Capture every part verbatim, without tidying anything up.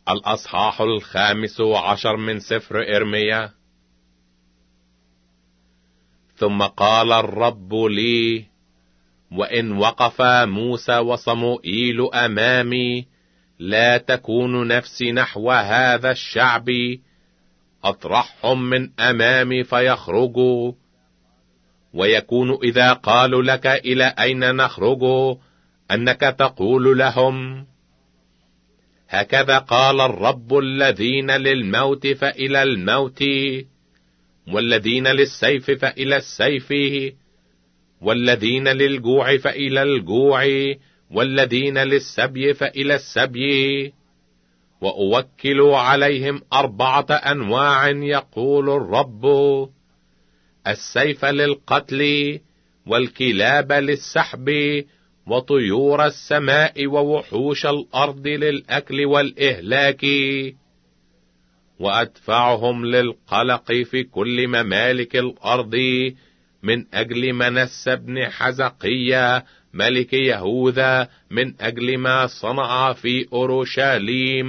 الأصحاح الخامس عشر من سفر إرميا. ثم قال الرب لي: وإن وقف موسى وصموئيل أمامي، لا تكون نفسي نحو هذا الشعب، أطرحهم من أمامي فيخرجوا. ويكون إذا قالوا لك: إلى أين نخرج؟ أنك تقول لهم: هكذا قال الرب: الذين للموت فإلى الموت، والذين للسيف فإلى السيف، والذين للجوع فإلى الجوع، والذين للسبي فإلى السبي. وأوكل عليهم أربعة أنواع، يقول الرب: السيف للقتل، والكلاب للسحب، وطيور السماء ووحوش الأرض للأكل والإهلاك. وأدفعهم للقلق في كل ممالك الأرض من أجل منسى بن حزقية ملك يهوذا، من أجل ما صنع في أورشليم.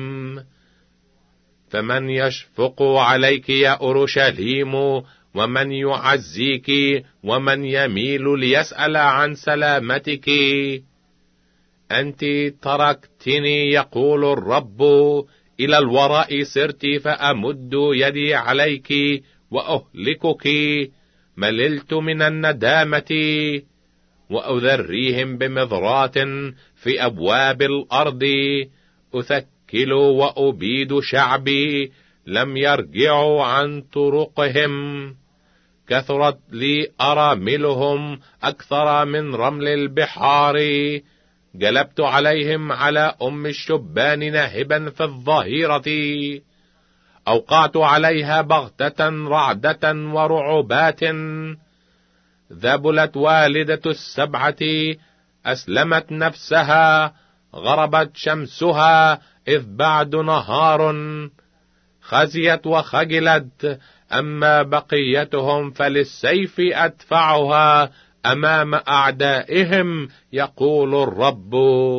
فمن يشفق عليك يا أورشليم؟ ومن يعزيك؟ ومن يميل ليسأل عن سلامتك؟ أنت تركتني، يقول الرب، إلى الوراء سرت، فأمد يدي عليك وأهلكك. مللت من الندامة، وأذريهم بمذرات في أبواب الأرض. أثكل وأبيد شعبي، لم يرجعوا عن طرقهم. كثرت لي أراملهم أكثر من رمل البحار. جلبت عليهم على أم الشبان ناهبا في الظهيرة. أوقعت عليها بغتة رعدة ورعبات. ذبلت والدة السبعة، أسلمت نفسها، غربت شمسها إذ بعد نهار. خزيت وخجلت، أما بقيتهم فللسيف أدفعها أمام أعدائهم، يقول الرب.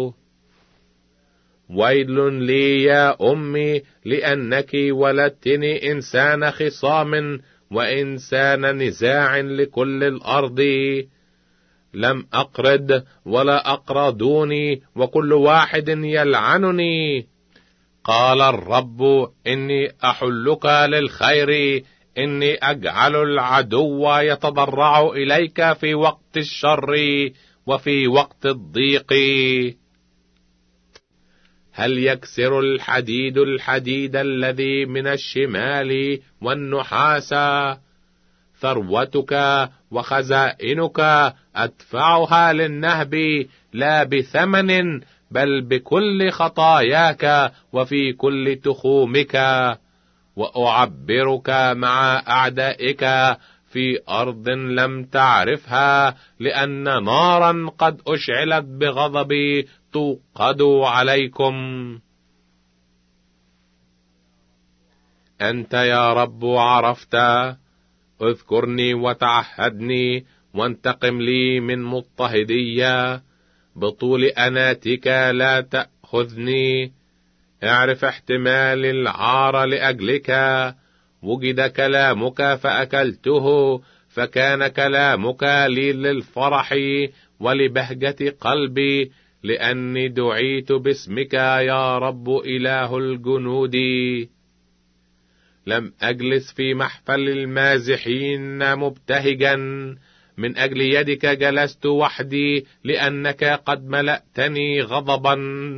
ويل لي يا أمي، لأنك ولدتني إنسان خصام وإنسان نزاع لكل الأرض. لم أقرد ولا أقرضوني، وكل واحد يلعنني. قال الرب: إني أحلك للخير، إني أجعل العدو يتضرع إليك في وقت الشر وفي وقت الضيق. هل يكسر الحديد الحديد الذي من الشمال والنحاس؟ ثروتك وخزائنك أدفعها للنهب، لا بثمن، بل بكل خطاياك وفي كل تخومك. وأعبرك مع أعدائك في أرض لم تعرفها، لأن نارا قد أشعلت بغضبي توقد عليكم. أنت يا رب عرفت، اذكرني وتعهدني، وانتقم لي من مضطهدية. بطول أناتك لا تأخذني، اعرف احتمال العار لأجلك. وجد كلامك فأكلته، فكان كلامك لي للفرح ولبهجة قلبي، لأني دعيت باسمك يا رب إله الجنود. لم أجلس في محفل المازحين مبتهجا، من أجل يدك جلست وحدي، لأنك قد ملأتني غضبا.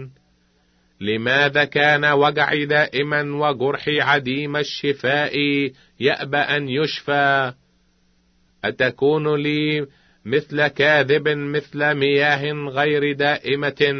لماذا كان وجعي دائما وجرحي عديم الشفاء يأبى أن يشفى؟ أتكون لي مثل كاذب، مثل مياه غير دائمة؟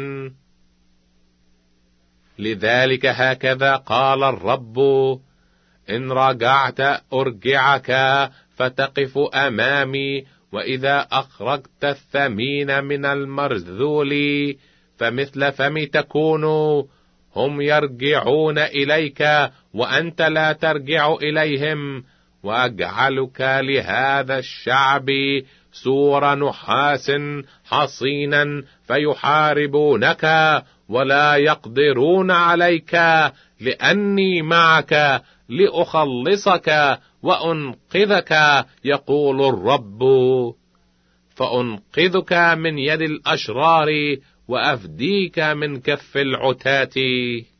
لذلك هكذا قال الرب: إن رجعت أرجعك، فتقف أمامي. وإذا أخرجت الثمين من المرذول، فمثل فمي تكون. هم يرجعون إليك وأنت لا ترجع إليهم. وأجعلك لهذا الشعب سور نحاس حصينا، فيحاربونك ولا يقدرون عليك، لأني معك لأخلصك وأنقذك، يقول الرب. فأنقذك من يد الأشرار وأفديك من كف العتاة.